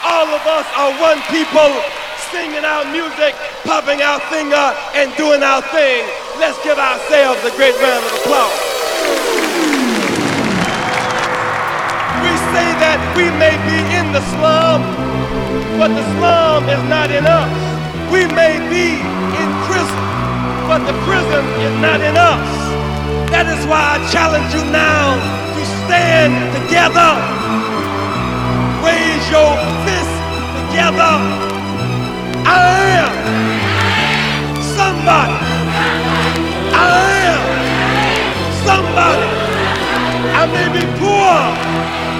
All of us are one people, singing our music, popping our finger, and doing our thing. Let's give ourselves a great round of applause. We say that we may be in the slum, but the slum is not in us. We may be in prison, but the prison is not in us. That is why I challenge you now to stand together. Raise your fist together. I am somebody. I am somebody. I may be poor,